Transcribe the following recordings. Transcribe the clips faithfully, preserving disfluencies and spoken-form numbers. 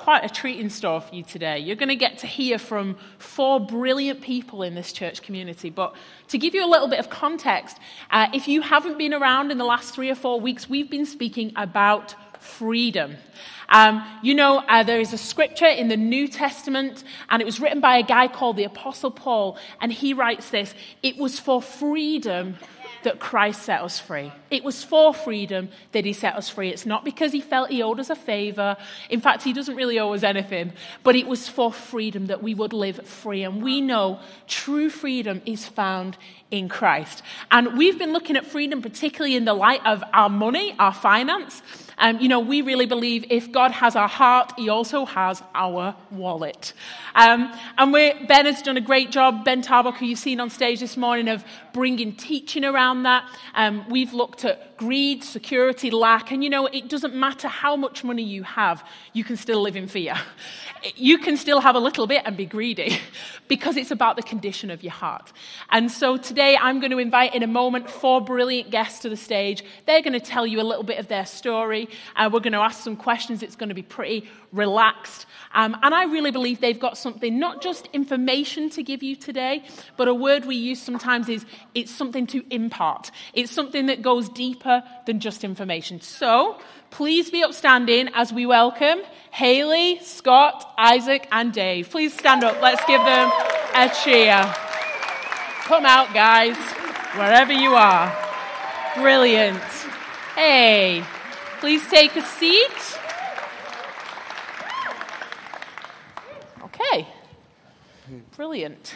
quite a treat in store for you today. You're going to get to hear from four brilliant people in this church community. But to give you a little bit of context, uh, if you haven't been around in the last three or four weeks, we've been speaking about freedom. Um, you know, uh, there is a scripture in the New Testament, and it was written by a guy called the Apostle Paul, and he writes this: "It was for freedom that Christ set us free." It was for freedom that he set us free. It's not because he felt he owed us a favor. In fact, he doesn't really owe us anything. But it was for freedom that we would live free. And we know true freedom is found in Christ. And we've been looking at freedom particularly in the light of our money, our finance. Um, you know, we really believe if God has our heart, he also has our wallet. Um, and we're, Ben has done a great job, Ben Tarbuck, who you've seen on stage this morning, of bringing teaching around that. Um, we've looked at greed, security, lack, and you know, it doesn't matter how much money you have, you can still live in fear. You can still have a little bit and be greedy because it's about the condition of your heart. And so today I'm going to invite in a moment four brilliant guests to the stage. They're going to tell you a little bit of their story. Uh, we're going to ask some questions. It's going to be pretty relaxed. Um, and I really believe they've got something, not just information to give you today, but a word we use sometimes is it's something to impart. It's something that goes deeper than just information. So please be upstanding as we welcome Hayley, Scott, Isaac, and Dave. Please stand up. Let's give them a cheer. Come out, guys, wherever you are. Brilliant. Hey, please take a seat. Okay. Brilliant.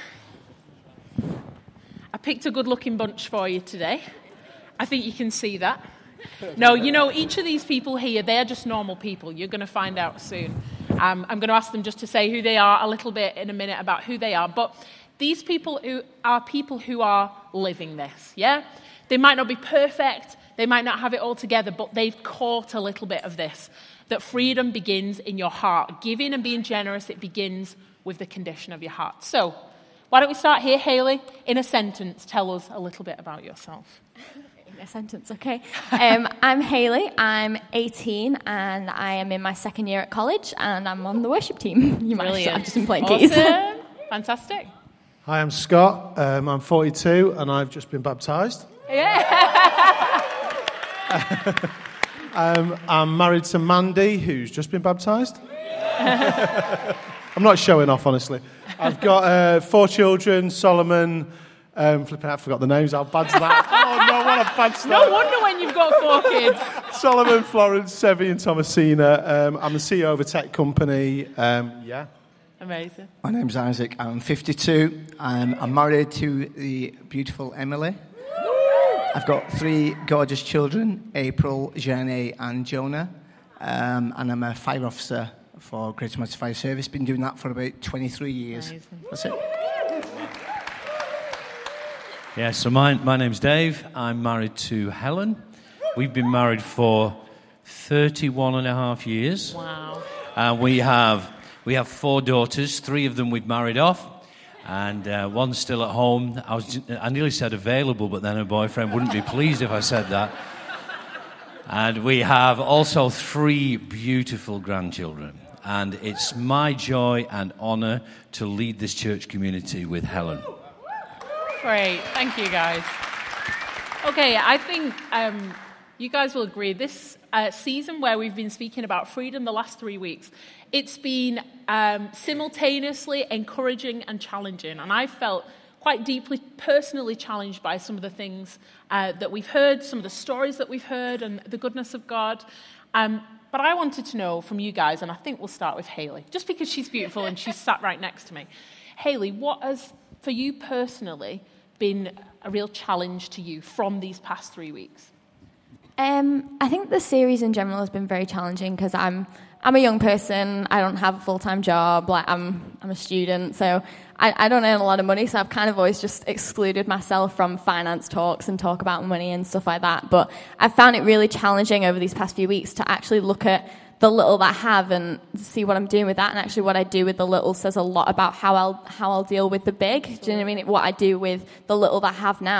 I picked a good-looking bunch for you today. I think you can see that. No, you know, each of these people here, they're just normal people. You're going to find out soon. Um, I'm going to ask them just to say who they are a little bit in a minute about who they are. But these people who are people who are living this, yeah? They might not be perfect. They might not have it all together, but they've caught a little bit of this, that freedom begins in your heart. Giving and being generous, it begins with the condition of your heart. So why don't we start here, Hayley? In a sentence, tell us a little bit about yourself. A sentence, okay. Um, I'm Hayley, I'm eighteen, and I am in my second year at college, and I'm on the worship team. You might Brilliant. have just been playing Awesome. keys. Fantastic. Hi, I'm Scott, um, I'm forty-two, and I've just been baptised. Yeah. um, I'm married to Mandy, who's just been baptised. I'm not showing off, honestly. I've got uh, four children, Solomon... Um, flipping out, I forgot the names. How bad's that? Oh, no, what a bad start. No wonder when you've got four kids. Solomon, Florence, Sevi, and Thomasina. Um, I'm the C E O of a tech company. Um, yeah. Amazing. My name's Isaac. I'm fifty-two. I'm, I'm married to the beautiful Emily. I've got three gorgeous children, April, Jenny, and Jonah. Um, and I'm a fire officer for Greater Manchester Fire Service. Been doing that for about twenty-three years. Amazing. That's it. Yeah, so my, my name's Dave. I'm married to Helen. We've been married for thirty-one and a half years. Wow. Uh, we have we have four daughters. Three of them we've married off, and uh, one's still at home. I was I nearly said available, but then her boyfriend wouldn't be pleased if I said that. And we have also three beautiful grandchildren. And it's my joy and honour to lead this church community with Helen. Great. Thank you, guys. Okay, I think um, you guys will agree. This uh, season where we've been speaking about freedom the last three weeks, it's been um, simultaneously encouraging and challenging. And I felt quite deeply personally challenged by some of the things uh, that we've heard, some of the stories that we've heard, and the goodness of God. Um, but I wanted to know from you guys, and I think we'll start with Hayley, just because she's beautiful and she's sat right next to me. Hayley, what has, for you personally, been a real challenge to you from these past three weeks? Um, I think the series in general has been very challenging because I'm I'm a young person. I don't have a full-time job. Like I'm I'm a student, so I, I don't earn a lot of money. So I've kind of always just excluded myself from finance talks and talk about money and stuff like that. But I've found it really challenging over these past few weeks to actually look at the little that I have and see what I'm doing with that. And actually what I do with the little says a lot about how I'll how I'll deal with the big. Do you know what I mean? What I do with the little that I have now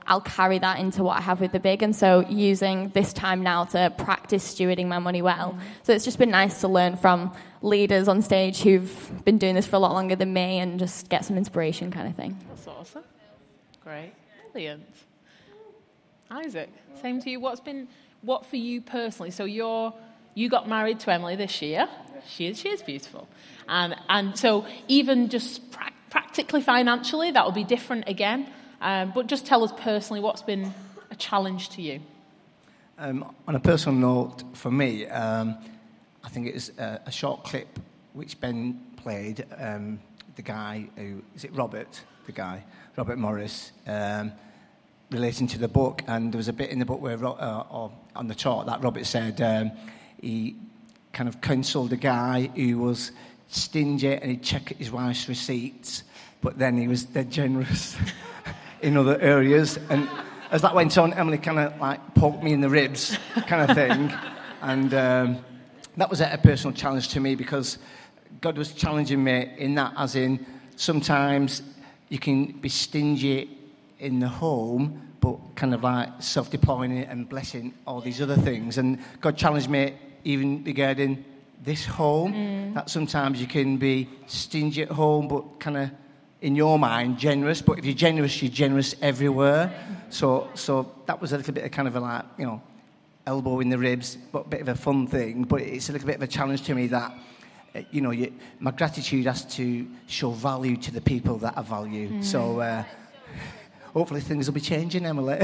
I'll carry that into what I have with the big. And so using this time now to practice stewarding my money well. Mm-hmm. So it's just been nice to learn from leaders on stage who've been doing this for a lot longer than me and just get some inspiration kind of thing. That's awesome. Great. Brilliant. Isaac, same to you. What's been, what for you personally? So you're, you got married to Emily this year. She is, she is beautiful. And, and so even just pra- practically financially, that will be different again. Um, but just tell us personally what's been a challenge to you. Um, on a personal note, for me, um, I think it's a, a short clip which Ben played. Um, the guy who, is it Robert? The guy, Robert Morris, um, relating to the book. And there was a bit in the book where, uh, or on the chart, that Robert said um, he kind of counselled a guy who was stingy and he'd check his wife's receipts, but then he was dead generous in other areas. And as that went on, Emily kind of like poked me in the ribs kind of thing. And um, that was a personal challenge to me because God was challenging me in that, as in sometimes you can be stingy in the home, but kind of like self-deploying it and blessing all these other things. And God challenged me even regarding this home, mm. that sometimes you can be stingy at home, but kind of in your mind generous. But if you're generous, you're generous everywhere. So, so that was a little bit of kind of a like, you know, elbow in the ribs, but a bit of a fun thing. But it's a little bit of a challenge to me that, you know, you, my gratitude has to show value to the people that I value. Mm. So uh, hopefully things will be changing, Emily.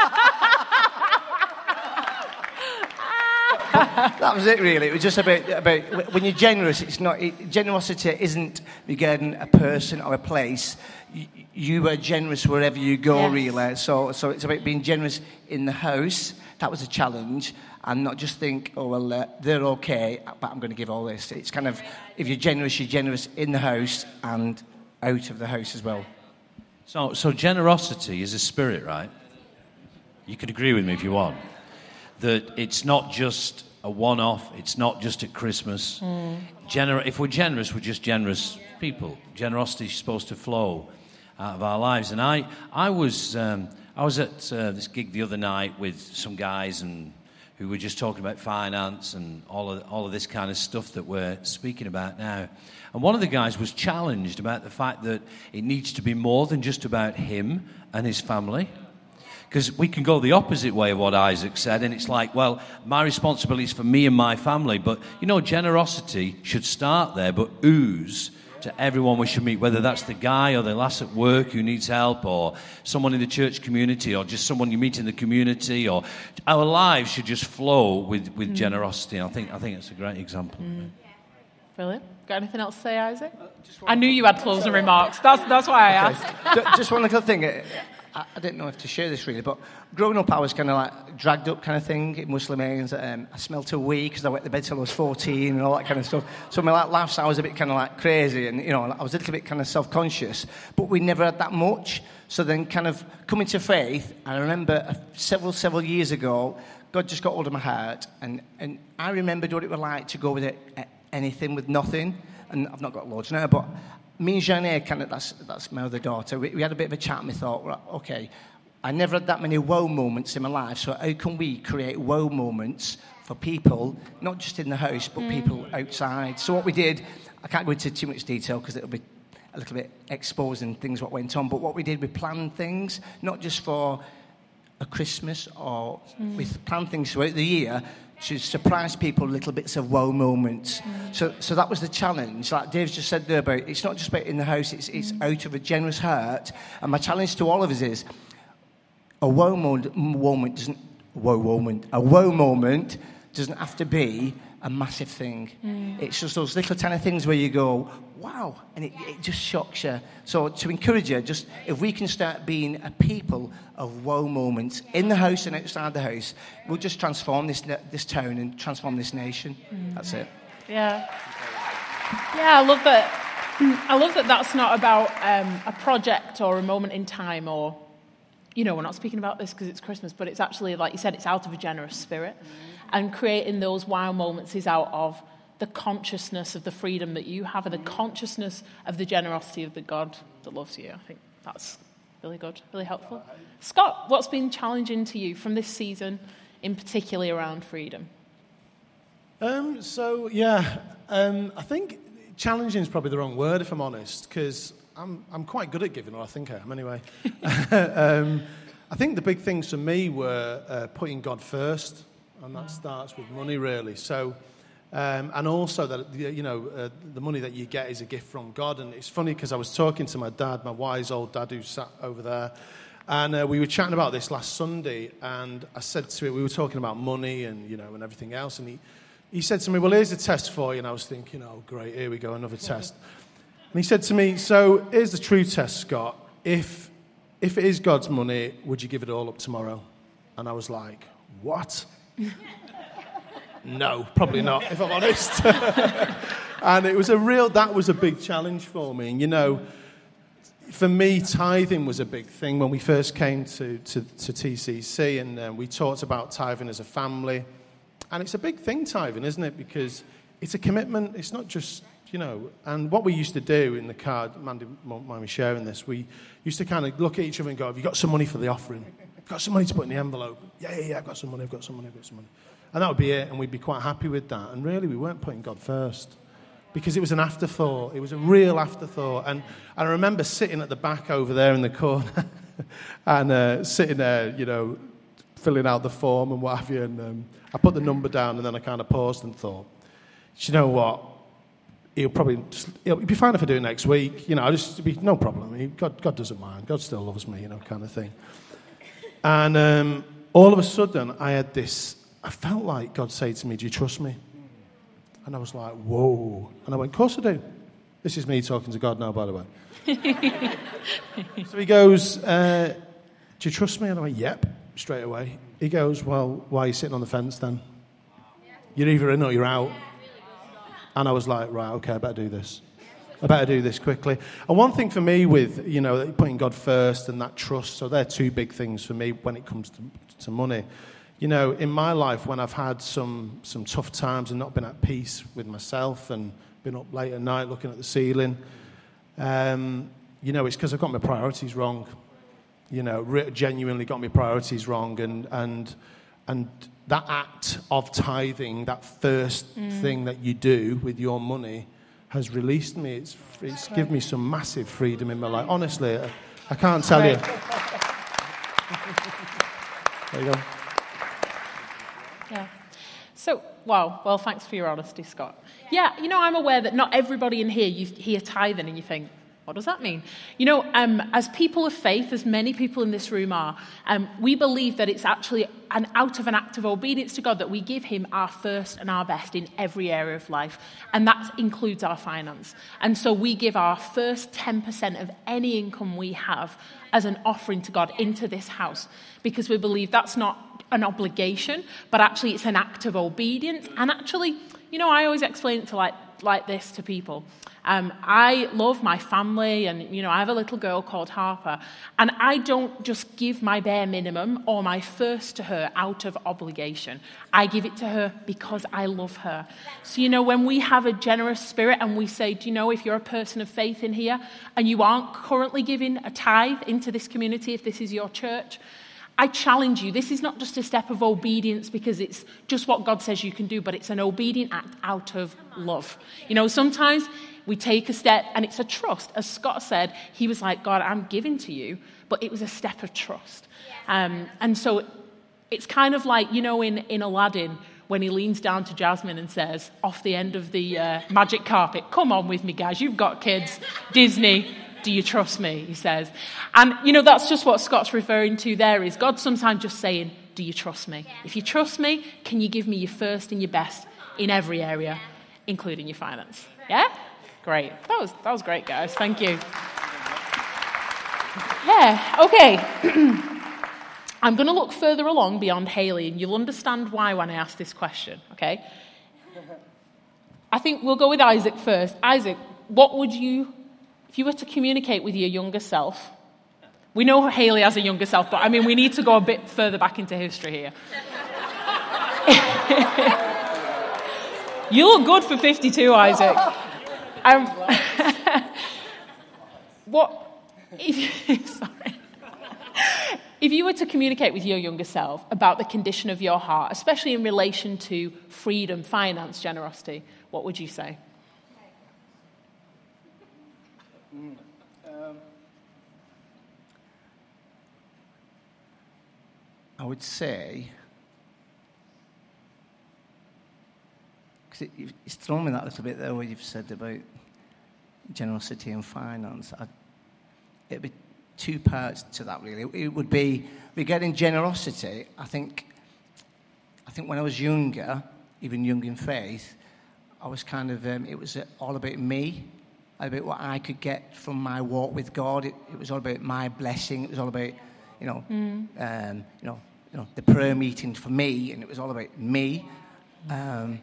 That was it, really. It was just about, about when you're generous, it's not, it, generosity isn't regarding a person or a place. You, you are generous wherever you go, yes. really. So, so it's about being generous in the house. That was a challenge. And not just think, oh, well, uh, they're okay, but I'm going to give all this. It's kind of, if you're generous, you're generous in the house and out of the house as well. So, so generosity is a spirit, right? You could agree with me if you want. That it's not just a one-off, it's not just at Christmas. Mm. Gener- if we're generous, we're just generous people. Generosity is supposed to flow out of our lives. And I, I was, um, I was at uh, this gig the other night with some guys and who were just talking about finance and all of all of this kind of stuff that we're speaking about now. And one of the guys was challenged about the fact that it needs to be more than just about him and his family. Because we can go the opposite way of what Isaac said, and it's like, well, my responsibility is for me and my family. But, you know, generosity should start there, but ooze to everyone we should meet, whether that's the guy or the lass at work who needs help, or someone in the church community, or just someone you meet in the community, or our lives should just flow with, with mm. generosity. And I think I think it's a great example. Mm. Brilliant. Got anything else to say, Isaac? Uh, I knew you had closing remarks. That's that's why I okay. asked. Just one little thing. I, I didn't know if to share this really, but growing up I was kind of like dragged up kind of thing in Muslim ends. Um, I smelled a wee because I went to bed till I was fourteen and all that kind of stuff. So my like, lifestyle was a bit kind of like crazy, and you know I was a little bit kind of self-conscious, but we never had that much. So then kind of coming to faith, I remember several, several years ago, God just got hold of my heart, and, and I remembered what it was like to go with it, anything with nothing. And I've not got loads now, but me and Jeanette, kind of, that's, that's my other daughter, we, we had a bit of a chat and we thought, right, okay, I never had that many wow moments in my life, so how can we create wow moments for people, not just in the house, but mm. people outside? So what we did, I can't go into too much detail because it'll be a little bit exposing things what went on, but what we did, we planned things, not just for a Christmas, or mm. we planned things throughout the year to surprise people with little bits of wow moments. Mm. So so that was the challenge. Like Dave's just said there about, it's not just about in the house, it's, it's mm. out of a generous heart. And my challenge to all of us is, a wow moment, moment doesn't, wow moment, a wow moment doesn't have to be a massive thing. Mm. It's just those little tiny things where you go, wow, and it, it just shocks you. So to encourage you, just if we can start being a people of wow moments in the house and outside the house, we'll just transform this this town and transform this nation. Mm. That's it. Yeah. Yeah, I love that. I love that that's not about um, a project or a moment in time, or, you know, we're not speaking about this because it's Christmas, but it's actually, like you said, it's out of a generous spirit. Mm. And creating those wow moments is out of the consciousness of the freedom that you have and the consciousness of the generosity of the God that loves you. I think that's Really good, really helpful. Scott, what's been challenging to you from this season, in particular around freedom? Um, so, yeah, um, I think challenging is probably the wrong word, if I'm honest, because I'm, I'm quite good at giving, or I think I am anyway. um, I think the big things for me were uh, putting God first, and that starts with money, really. So, um, and also that, you know, uh, the money that you get is a gift from God. And it's funny because I was talking to my dad, my wise old dad who sat over there, and uh, we were chatting about this last Sunday, and I said to him, we were talking about money and, you know, and everything else, and he, he said to me, well, here's a test for you. And I was thinking, oh, great, here we go, another test. And he said to me, so here's the true test, Scott. If if it is God's money, would you give it all up tomorrow? And I was like, what? No, probably not, if I'm honest. And it was a real, that was a big challenge for me. And, you know, for me, tithing was a big thing when we first came to, to, to T C C, and uh, we talked about tithing as a family. And it's a big thing, tithing, isn't it? Because it's a commitment. It's not just, you know, and what we used to do in the car, Mandy won't mind me sharing this, we used to kind of look at each other and go, have you got some money for the offering? Have you got some money to put in the envelope? Yeah, yeah, yeah, I've got some money, I've got some money, I've got some money. And that would be it, and we'd be quite happy with that. And really, we weren't putting God first, because it was an afterthought. It was a real afterthought. And, and I remember sitting at the back over there in the corner and uh, sitting there, you know, filling out the form and what have you. And um, I put the number down, and then I kind of paused and thought, do you know what? He'll probably just, he'll be fine if I do it next week. You know, I'll just be no problem. He, God, God doesn't mind. God still loves me, you know, kind of thing. And um, all of a sudden, I had this. I felt like God said to me, "Do you trust me?" And I was like, "Whoa!" And I went, "Of course I do." This is me talking to God now, by the way. So he goes, uh, "Do you trust me?" And I went, "Yep," straight away. He goes, "Well, why are you sitting on the fence then? You're either in or you're out." And I was like, right, okay, I better do this. I better do this quickly. And one thing for me with, you know, putting God first and that trust, so they're two big things for me when it comes to, to money. You know, in my life, when I've had some some tough times and not been at peace with myself and been up late at night looking at the ceiling, um, you know, it's because I've got my priorities wrong. You know, re- genuinely got my priorities wrong. And and and that act of tithing, that first mm. thing that you do with your money, has released me. It's it's given me some massive freedom in my life. Honestly, I, I can't tell right. you. There you go. Yeah. So, wow. Well, thanks for your honesty, Scott. Yeah, you know, I'm aware that not everybody in here, you hear tithing and you think, what does that mean? You know, um, as people of faith, as many people in this room are, um, we believe that it's actually an out of an act of obedience to God that we give him our first and our best in every area of life. And that includes our finance. And so we give our first ten percent of any income we have as an offering to God into this house, because we believe that's not an obligation, but actually it's an act of obedience. And actually, you know, I always explain it to like like this to people. Um, I love my family, and, you know, I have a little girl called Harper, and I don't just give my bare minimum or my first to her out of obligation. I give it to her because I love her. So, you know, when we have a generous spirit and we say, do you know, if you're a person of faith in here and you aren't currently giving a tithe into this community, if this is your church, I challenge you. This is not just a step of obedience because it's just what God says you can do, but it's an obedient act out of love. You know, sometimes we take a step and it's a trust. As Scott said, he was like, God, I'm giving to you, but it was a step of trust. Um, and so it's kind of like, you know, in, in Aladdin, when he leans down to Jasmine and says, off the end of the uh, magic carpet, come on with me, guys, you've got kids, Disney, do you trust me, he says. And, you know, that's just what Scott's referring to there, is God sometimes just saying, do you trust me? If you trust me, can you give me your first and your best in every area, including your finance? Yeah? Great. That was that was great, guys. Thank you. Yeah, okay. I'm going to look further along beyond Hayley, and you'll understand why when I ask this question, okay? I think we'll go with Isaac first. Isaac, what would you, if you were to communicate with your younger self, we know Hayley has a younger self, but I mean, we need to go a bit further back into history here. You look good for fifty-two, Isaac. Um, what? If, sorry. If you were to communicate with your younger self about the condition of your heart, especially in relation to freedom, finance, generosity, what would you say? Mm, um, I would say, because it, it's thrown me that little bit there where you've said about generosity and finance. I'd, it'd be two parts to that, really. It, it would be regarding generosity. I think, I think when I was younger, even young in faith, I was kind of, um, it was all about me, about what I could get from my walk with God. It, it was all about my blessing. It was all about, you know, mm. um, you know, you know, the prayer meeting for me, and it was all about me. Um,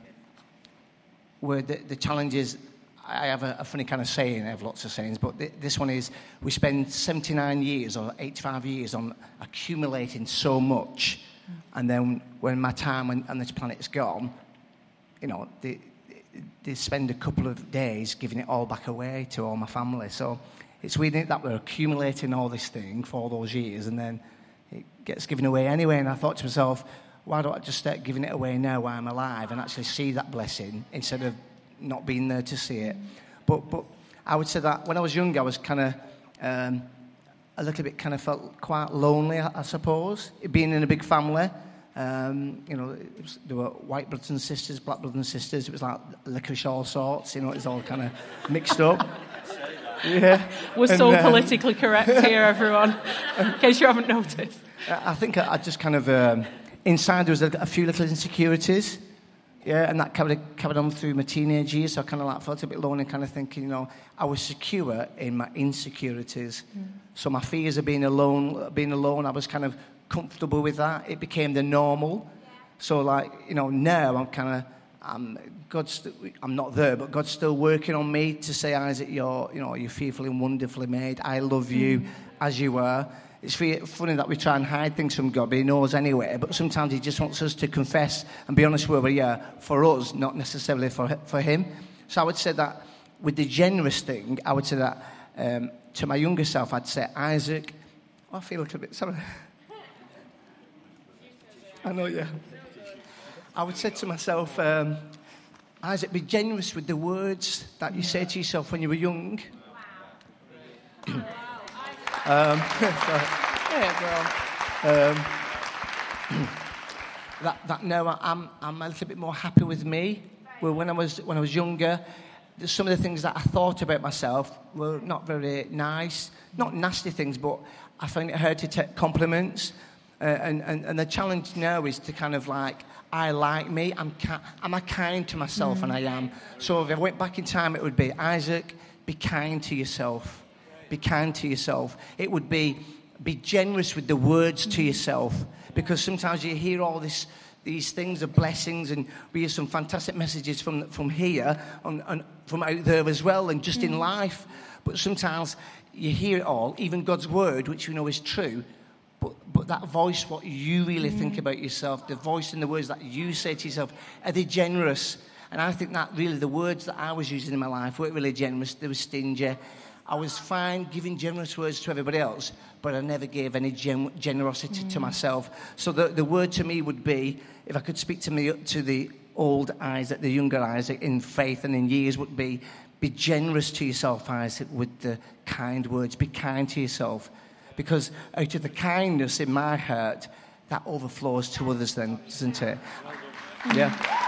where the, the challenge is, I have a, a funny kind of saying. I have lots of sayings, but th- this one is: we spend seventy-nine years or eighty-five years on accumulating so much, mm. and then when my time on, on this planet's gone, you know, they, they spend a couple of days giving it all back away to all my family. So it's weird that we're accumulating all this thing for all those years, and then it gets given away anyway. And I thought to myself, why don't I just start giving it away now while I'm alive and actually see that blessing instead of not being there to see it? But but I would say that when I was younger, I was kind of um, a little bit kind of felt quite lonely, I, I suppose, being in a big family. Um, you know, it was, there were white brothers and sisters, black brothers and sisters. It was like licorice all sorts. You know, it was all kind of mixed up. Yeah, we're and, so um, politically correct here, everyone. In case you haven't noticed, I think I, I just kind of um, inside there was a, a few little insecurities. Yeah, and that carried, carried on through my teenage years, so I kind of like felt a bit lonely, kind of thinking, you know, I was secure in my insecurities. Mm. So my fears of being alone, being alone, I was kind of comfortable with that. It became the normal. So, like, you know, now I'm kind of, I'm, God's, st- I'm not there, but God's still working on me to say, Isaac, you're, you know, you're fearfully and wonderfully made. I love you mm. as you are. It's funny that we try and hide things from God, but he knows anyway. But sometimes he just wants us to confess and be honest where we are for us, not necessarily for for him. So I would say that with the generous thing, I would say that um, to my younger self, I'd say, Isaac, oh, I feel a little bit, sorry. I know, yeah. I would say to myself, um, Isaac, be generous with the words that you say to yourself when you were young. Wow. Um, yeah, um, that that now I'm I'm a little bit more happy with me. Well, when I was when I was younger, some of the things that I thought about myself were not very nice, not nasty things, but I found it hard to take compliments. Uh, and, and and the challenge now is to kind of like, I like me. I'm ki- am I kind to myself, mm. and I am. So if I went back in time, it would be, Isaac, be kind to yourself. Be kind to yourself. It would be be generous with the words to yourself, because sometimes you hear all this, these things of blessings, and we hear some fantastic messages from from here and, and from out there as well, and just mm. in life. But sometimes you hear it all, even God's word, which we know is true. But but that voice, what you really mm. think about yourself, the voice and the words that you say to yourself, are they generous? And I think that really the words that I was using in my life weren't really generous. They were stingy. I was fine giving generous words to everybody else, but I never gave any gen- generosity mm. to myself. So the, the word to me would be, if I could speak to me to the old Isaac, the younger Isaac, in faith and in years, would be, be generous to yourself, Isaac, with the kind words. Be kind to yourself. Because out of the kindness in my heart, that overflows to others then, doesn't it? Mm. Yeah.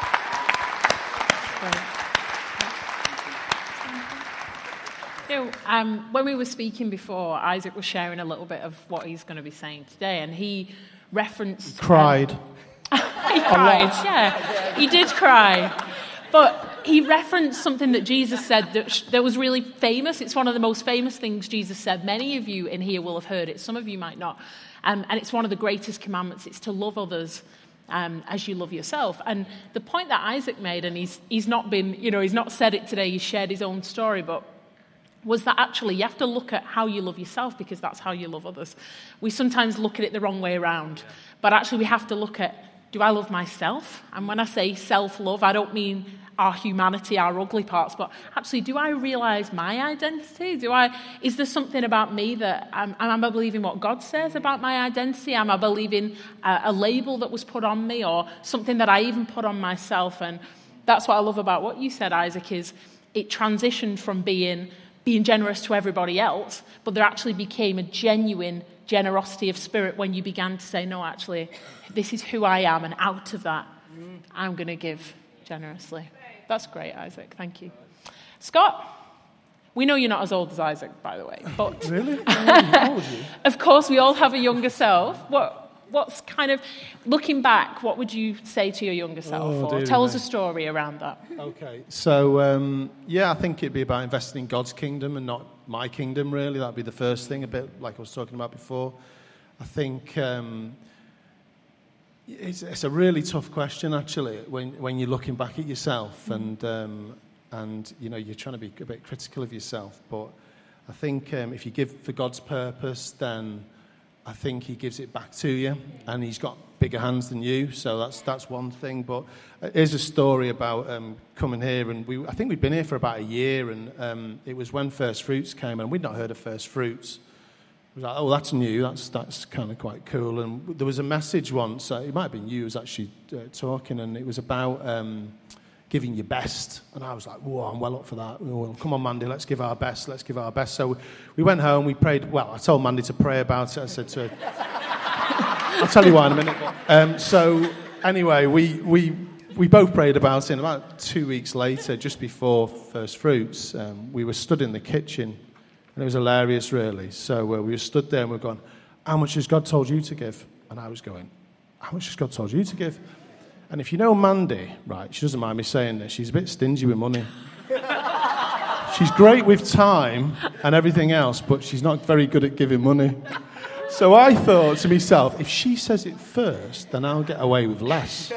You know, um, when we were speaking before, Isaac was sharing a little bit of what he's going to be saying today, and he referenced... He cried. Um, he cried, yeah. He did cry. But he referenced something that Jesus said that, sh- that was really famous. It's one of the most famous things Jesus said. Many of you in here will have heard it. Some of you might not. Um, and it's one of the greatest commandments. It's to love others um, as you love yourself. And the point that Isaac made, and he's he's not been, you know, he's not said it today. He shared his own story, but... was that actually you have to look at how you love yourself, because that's how you love others. We sometimes look at it the wrong way around, but actually we have to look at do I love myself? And when I say self-love, I don't mean our humanity, our ugly parts, but actually, do I realize my identity? Do I? Is there something about me that, am, am I believing what God says about my identity? Am I believing a, a label that was put on me, or something that I even put on myself? And that's what I love about what you said, Isaac, is it transitioned from being, being generous to everybody else, but there actually became a genuine generosity of spirit when you began to say, no, actually, this is who I am, and out of that, I'm going to give generously. That's great, Isaac. Thank you. Scott, we know you're not as old as Isaac, by the way, but Really? How old are you? of course we all have a younger self. What, what's kind of, looking back, what would you say to your younger self? Oh, or dear tell me. us a story around that. Okay, so um, yeah, I think it'd be about investing in God's kingdom and not my kingdom, really. That'd be the first thing, a bit like I was talking about before. I think um, it's, it's a really tough question, actually, when when you're looking back at yourself and um, and you know you're trying to be a bit critical of yourself. But I think um, if you give for God's purpose, then I think He gives it back to you, and He's got bigger hands than you. So that's that's one thing. But here's a story about um, coming here, and we I think we'd been here for about a year, and um, it was when First Fruits came, and we'd not heard of First Fruits. It was like, oh, that's new. That's that's kind of quite cool. And there was a message once. Uh, it might have been you who was actually uh, talking, and it was about um, giving your best. And I was like, whoa, I'm well up for that. Well, come on, Mandy, let's give our best. Let's give our best. So we went home. We prayed. Well, I told Mandy to pray about it. I said to her, I'll tell you why in a minute. Um, so anyway, we we we both prayed about it. And about two weeks later, just before First Fruits, um, we were stood in the kitchen. And it was hilarious, really. So uh, we were stood there and we were going, how much has God told you to give? And I was going, how much has God told you to give? And if you know Mandy, right, she doesn't mind me saying this, she's a bit stingy with money. She's great with time and everything else, but she's not very good at giving money. So I thought to myself, if she says it first, then I'll get away with less.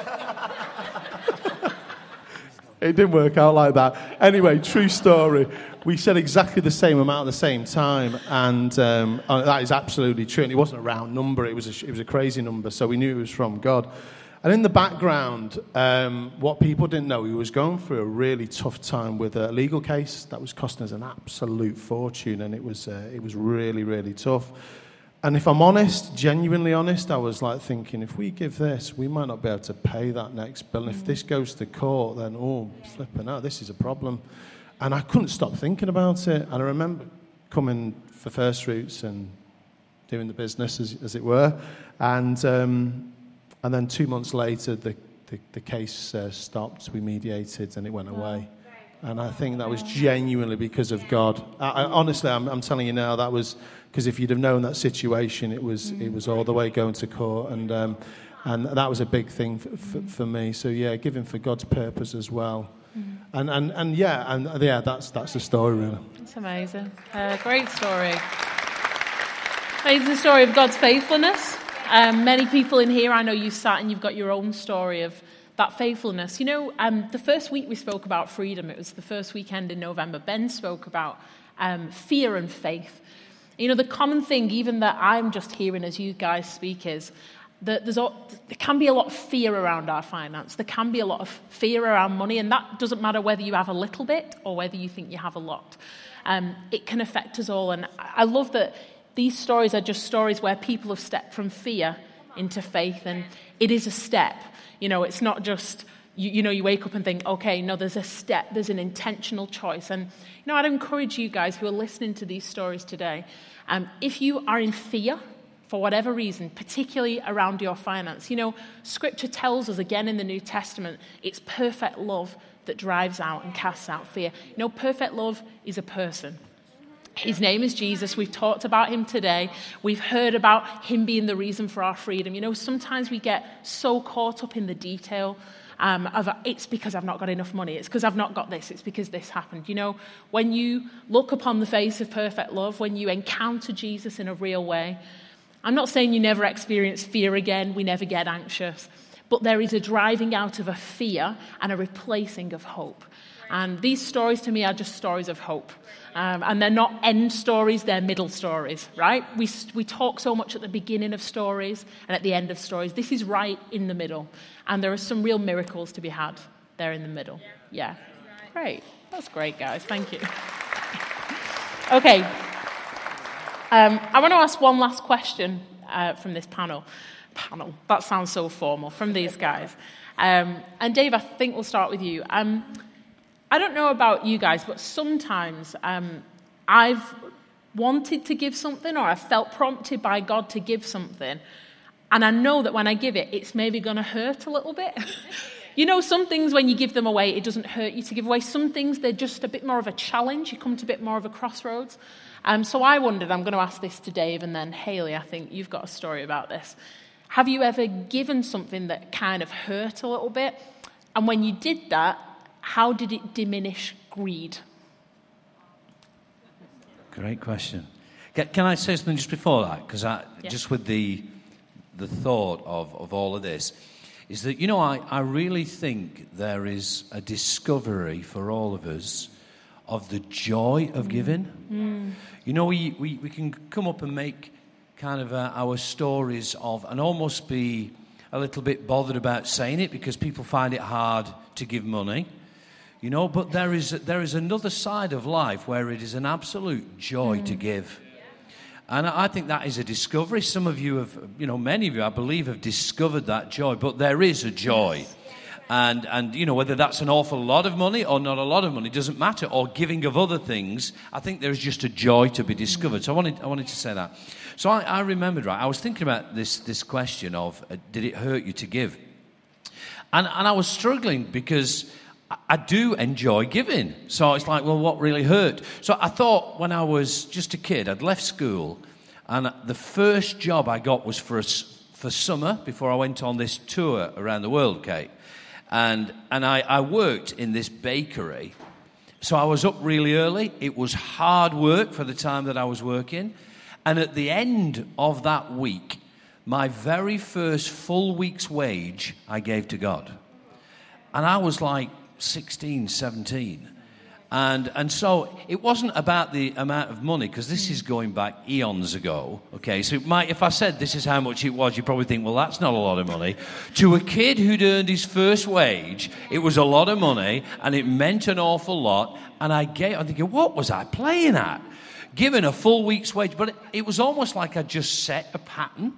It didn't work out like that. Anyway, true story. We said exactly the same amount at the same time, and um, that is absolutely true. And it wasn't a round number; it was a, it was a crazy number. So we knew it was from God. And in the background, um, what people didn't know, he was going through a really tough time with a legal case that was costing us an absolute fortune, and it was uh, it was really really tough. And if I'm honest, genuinely honest, I was like thinking, if we give this, we might not be able to pay that next bill. And if this goes to court, then, oh, flipping out, this is a problem. And I couldn't stop thinking about it. And I remember coming for First Fruits and doing the business, as, as it were. And um, and then two months later, the, the, the case uh, stopped. We mediated, and it went away. And I think that was genuinely because of God. I, I, honestly, I'm, I'm telling you now, that was because if you'd have known that situation, it was it was all the way going to court, and um, and that was a big thing for, for, for me. So yeah, giving for God's purpose as well, mm. and and and yeah, and yeah, that's that's the story really. It's amazing, uh, great story, amazing story of God's faithfulness. Um, many people in here, I know you sat and you've got your own story of that faithfulness. You know, um, the first week we spoke about freedom, it was the first weekend in November, Ben spoke about um, fear and faith. You know, the common thing, even that I'm just hearing as you guys speak, is that there's all, there can be a lot of fear around our finance. There can be a lot of fear around money, and that doesn't matter whether you have a little bit or whether you think you have a lot. Um, it can affect us all, and I love that these stories are just stories where people have stepped from fear into faith, and it is a step. You know, it's not just, you, you know, you wake up and think, okay, no, there's a step, there's an intentional choice. And, you know, I'd encourage you guys who are listening to these stories today, um, if you are in fear for whatever reason, particularly around your finance, you know, Scripture tells us again in the New Testament, it's perfect love that drives out and casts out fear. You know, perfect love is a person. His name is Jesus. We've talked about him today. We've heard about him being the reason for our freedom. You know, sometimes we get so caught up in the detail um, of it's because I've not got enough money. It's because I've not got this. It's because this happened. You know, when you look upon the face of perfect love, when you encounter Jesus in a real way, I'm not saying you never experience fear again. We never get anxious. But there is a driving out of a fear and a replacing of hope. And these stories to me are just stories of hope. Um, and they're not end stories, they're middle stories, right? We, we talk so much at the beginning of stories and at the end of stories. This is right in the middle. And there are some real miracles to be had there in the middle. Yeah. Great. That's great, guys. Thank you. Okay. Um, I want to ask one last question uh, from this panel. Panel. That sounds so formal. From these guys. Um, and Dave, I think we'll start with you. Um, I don't know about you guys, but sometimes um, I've wanted to give something, or I've felt prompted by God to give something, and I know that when I give it, it's maybe going to hurt a little bit. You know, some things when you give them away, it doesn't hurt you to give away. Some things, they're just a bit more of a challenge. You come to a bit more of a crossroads. Um, so I wondered, I'm going to ask this to Dave, and then Hayley, I think you've got a story about this. Have you ever given something that kind of hurt a little bit? And when you did that, how did it diminish greed? Great question. Can, can I say something just before that? Because I yeah. just with the the thought of, of all of this, is that, you know, I, I really think there is a discovery for all of us of the joy of giving. Mm. You know, we, we, we can come up and make kind of uh, our stories of, and almost be a little bit bothered about saying it because people find it hard to give money. You know, but there is there is another side of life where it is an absolute joy mm. to give. And I think that is a discovery. Some of you have, you know, many of you, I believe, have discovered that joy. But there is a joy. And, and you know, whether that's an awful lot of money or not a lot of money, doesn't matter. Or giving of other things, I think there's just a joy to be discovered. So I wanted, I wanted to say that. So I, I remembered, right, I was thinking about this, this question of, uh, did it hurt you to give? And, and I was struggling because I do enjoy giving. So it's like, well, what really hurt? So I thought when I was just a kid, I'd left school, and the first job I got was for a, for summer before I went on this tour around the world, Kate. And and I, I worked in this bakery. So I was up really early. It was hard work for the time that I was working. And at the end of that week, my very first full week's wage I gave to God. And I was like sixteen, seventeen. And and so it wasn't about the amount of money, because this is going back eons ago. Okay, so it might, if I said this is how much it was, you'd probably think, well, that's not a lot of money. To a kid who'd earned his first wage, it was a lot of money, and it meant an awful lot. And I gave, I'm thinking, what was I playing at? Given a full week's wage. But it, it was almost like I just set a pattern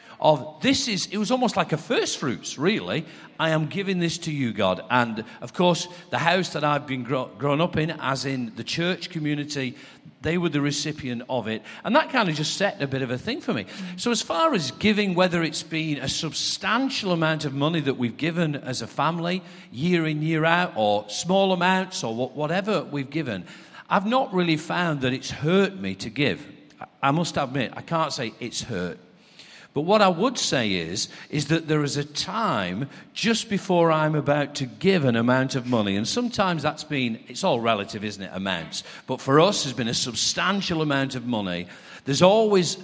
of this is, it was almost like a first fruits, really. I am giving this to you, God. And, of course, the house that I've been grow, grown up in, as in the church community, they were the recipient of it. And that kind of just set a bit of a thing for me. So as far as giving, whether it's been a substantial amount of money that we've given as a family, year in, year out, or small amounts, or whatever we've given, I've not really found that it's hurt me to give. I must admit, I can't say it's hurt. But what I would say is, is that there is a time just before I'm about to give an amount of money. And sometimes that's been, it's all relative, isn't it, amounts. But for us, there's been a substantial amount of money. There's always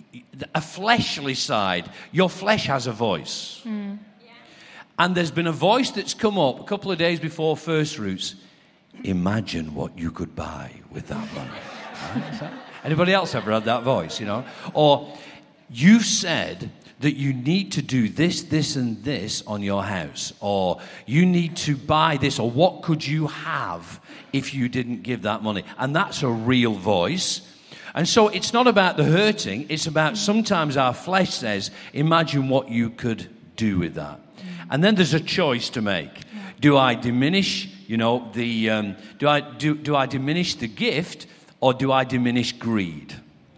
a fleshly side. Your flesh has a voice. Mm. And there's been a voice that's come up a couple of days before First Fruits. Imagine what you could buy with that money. Right? Anybody else ever had that voice, you know? Or you said that you need to do this, this, and this on your house, or you need to buy this, or what could you have if you didn't give that money? And that's a real voice. And so it's not about the hurting, it's about sometimes our flesh says, imagine what you could do with that. And then there's a choice to make. Do I diminish, you know, the, um, do I do, do I diminish the gift, or do I diminish greed?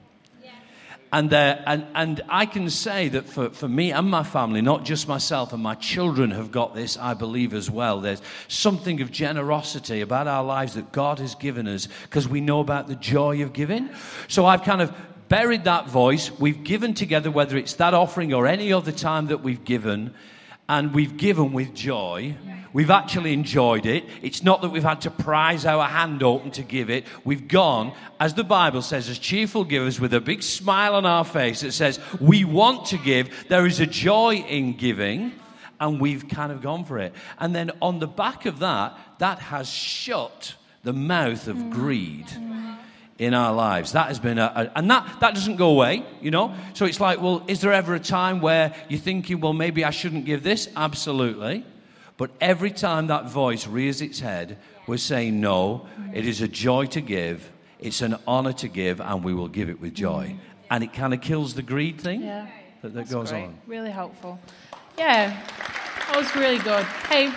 And, uh, and and I can say that for, for me and my family, not just myself, and my children have got this, I believe, as well. There's something of generosity about our lives that God has given us because we know about the joy of giving. So I've kind of buried that voice. We've given together, whether it's that offering or any other time that we've given, and we've given with joy. We've actually enjoyed it. It's not that we've had to prise our hand open to give it. We've gone, as the Bible says, as cheerful givers with a big smile on our face that says, we want to give. There is a joy in giving. and we've kind of gone for it. And then on the back of that, that has shut the mouth of mm. greed mm. in our lives. That has been a, a and that, that doesn't go away, you know. So it's like, well, is there ever a time where you're thinking, well, maybe I shouldn't give this? Absolutely. But every time that voice rears its head, we're saying, no, it is a joy to give, it's an honor to give, and we will give it with joy. Mm. And it kind of kills the greed thing yeah. that, that goes great. on. Really helpful. Yeah, that was really good. Hey,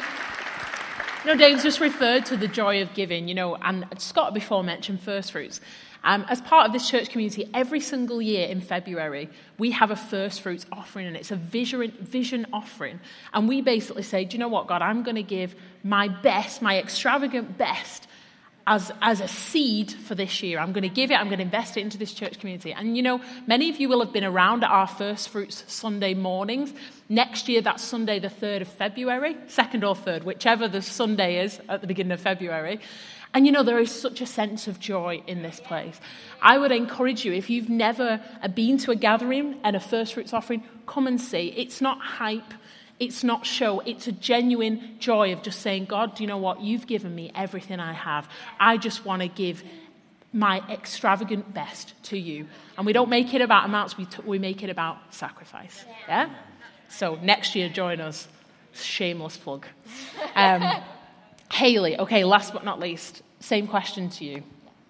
you know, Dave's just referred to the joy of giving, you know, and Scott before mentioned first fruits. Um, as part of this church community, every single year in February, we have a first fruits offering, and it's a vision, vision offering. And we basically say, do you know what, God, I'm going to give my best, my extravagant best, as, as a seed for this year. I'm going to give it, I'm going to invest it into this church community. And, you know, many of you will have been around at our First Fruits Sunday mornings. Next year, that's Sunday the third of February, second or third, whichever the Sunday is at the beginning of February. And, you know, there is such a sense of joy in this place. I would encourage you, if you've never been to a gathering and a First Fruits offering, come and see. It's not hype. It's not show. It's a genuine joy of just saying, God, do you know what? You've given me everything I have. I just want to give my extravagant best to you. And we don't make it about amounts. We, t- we make it about sacrifice. Yeah? So next year, join us. Shameless plug. Um, Hayley, okay, last but not least, same question to you.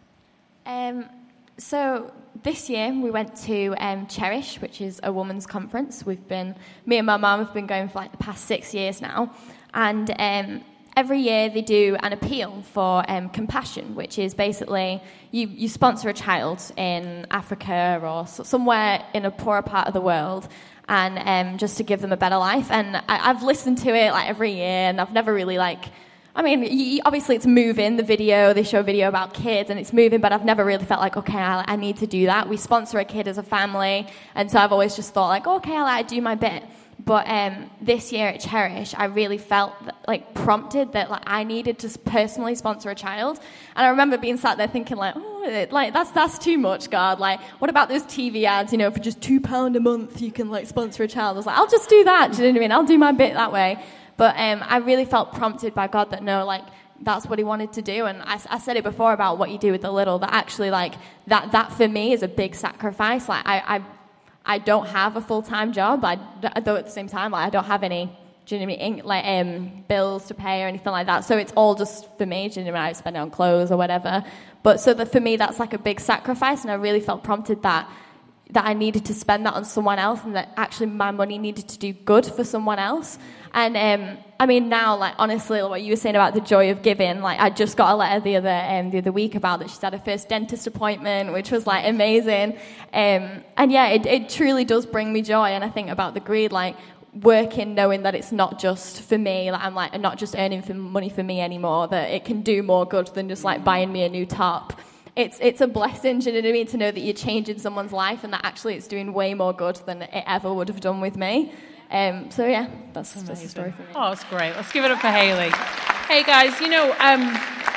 Um, so this year we went to um, Cherish, which is a women's conference. We've been, me and my mum have been going for like the past six years now. And um, every year they do an appeal for um, compassion, which is basically you, you sponsor a child in Africa or somewhere in a poorer part of the world, and um, just to give them a better life. And I, I've listened to it like every year, and I've never really like... I mean, you, obviously it's moving, the video, they show a video about kids and it's moving, but I've never really felt like, okay, I, I need to do that. We sponsor a kid as a family, and so I've always just thought like, okay, I'll, I'll do my bit. But um, this year at Cherish, I really felt like prompted that like I needed to personally sponsor a child. And I remember being sat there thinking like, oh, like that's that's too much, God. Like, what about those T V ads? You know, for just two pound a month, you can like sponsor a child. I was like, I'll just do that. Do you know what I mean? I'll do my bit that way. But um, I really felt prompted by God that no, like that's what He wanted to do. And I, I said it before about what you do with the little. That actually, like that that for me is a big sacrifice. Like I. I I don't have a full-time job, I, though at the same time, like, I don't have any, do you know what I mean, like, um, bills to pay or anything like that. So it's all just for me, do you know what I mean? I spend it on clothes or whatever. But so that for me, that's like a big sacrifice, and I really felt prompted that that I needed to spend that on someone else, and that actually my money needed to do good for someone else. And um, I mean, now, like honestly, what you were saying about the joy of giving, like I just got a letter the other um, the other week about that she's had her first dentist appointment, which was like amazing. Um, and yeah, it, it truly does bring me joy. And I think about the greed, like working, knowing that it's not just for me, like I'm like not just earning for money for me anymore, that it can do more good than just like buying me a new top. It's it's a blessing, do you know what I mean, to know that you're changing someone's life and that actually it's doing way more good than it ever would have done with me. Um, so yeah, that's Amazing. just a story for me. Oh, that's great. Let's give it up for Hayley. Hey guys, you know, um,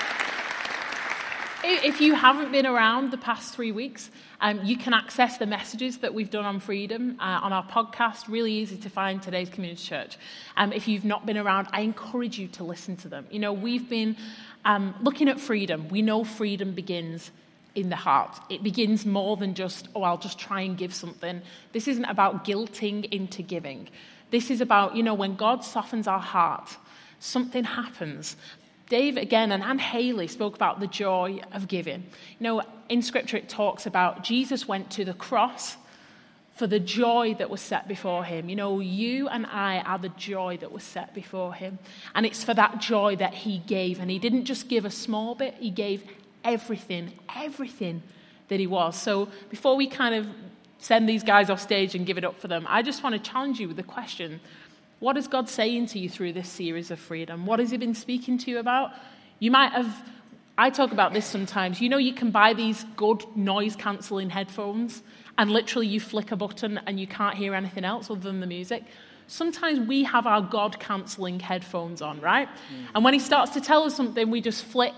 if you haven't been around the past three weeks, um, you can access the messages that we've done on freedom uh, on our podcast. Really easy to find, Today's Community Church. Um, if you've not been around, I encourage you to listen to them. You know, we've been um, looking at freedom. We know freedom begins in the heart. It begins more than just, oh, I'll just try and give something. This isn't about guilting into giving. This is about, you know, when God softens our heart, something happens. Dave, again, and, and Hayley spoke about the joy of giving. You know, in Scripture it talks about Jesus went to the cross for the joy that was set before him. You know, you and I are the joy that was set before him. And it's for that joy that he gave. And he didn't just give a small bit, he gave everything, everything that he was. So before we kind of send these guys off stage and give it up for them, I just want to challenge you with the question, what is God saying to you through this series of freedom? What has he been speaking to you about? You might have, I talk about this sometimes, you know you can buy these good noise-cancelling headphones and literally you flick a button and you can't hear anything else other than the music. Sometimes we have our God-cancelling headphones on, right? Mm. And when he starts to tell us something, we just flick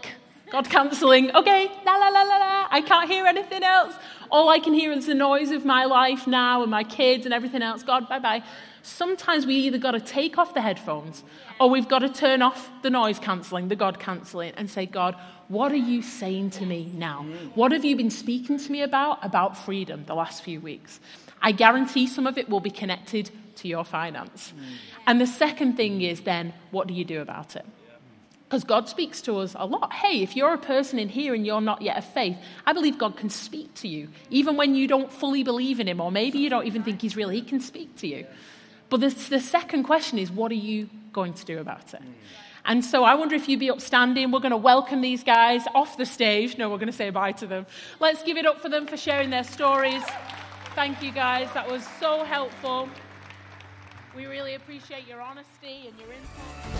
God cancelling, okay, la la la la la, I can't hear anything else. All I can hear is the noise of my life now and my kids and everything else. God, bye-bye. Sometimes we either got to take off the headphones or we've got to turn off the noise cancelling, the God cancelling, and say, God, what are you saying to me now? What have you been speaking to me about, about freedom the last few weeks? I guarantee some of it will be connected to your finance. And the second thing is then, what do you do about it? Because God speaks to us a lot. Hey, if you're a person in here and you're not yet of faith, I believe God can speak to you. Even when you don't fully believe in him, or maybe you don't even think he's real, he can speak to you. But this, the second question is, what are you going to do about it? And so I wonder if you'd be upstanding. We're going to welcome these guys off the stage. No, we're going to say bye to them. Let's give it up for them for sharing their stories. Thank you, guys. That was so helpful. We really appreciate your honesty and your input.